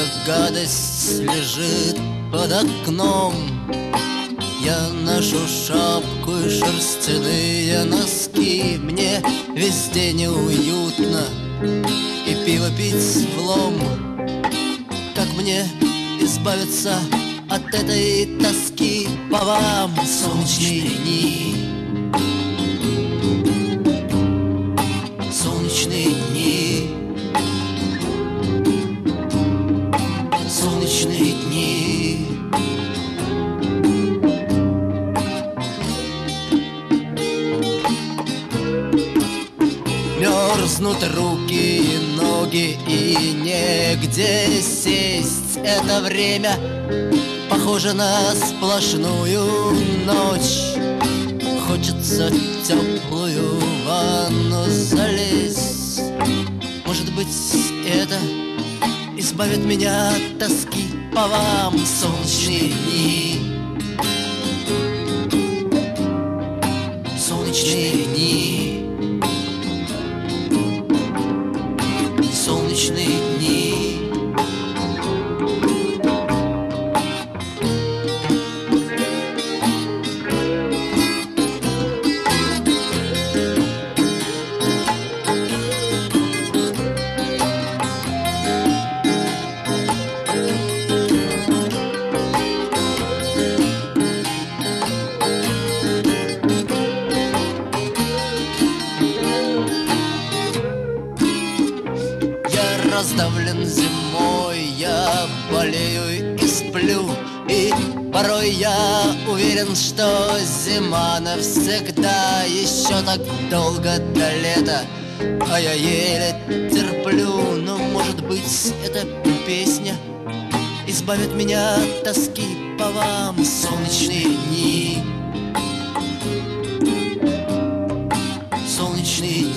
гадость лежит под окном. Я ношу шапку и шерстяные носки. Мне везде неуютно и пиво пить влом. Как мне избавиться от этой тоски по вам, солнечные дни? Солнечные дни, солнечные дни. Мерзнут руки и ноги, и негде сесть. Это время похоже на сплошную ночь. Хочется в теплую ванну залезть. Может быть, это избавит меня от тоски по вам, солнечные дни. Солнечные дни, солнечные дни. Раздавлен зимой, я болею и сплю. И порой я уверен, что зима навсегда. Еще так долго до лета, а я еле терплю. Но может быть эта песня избавит меня от тоски по вам, солнечные дни. Солнечные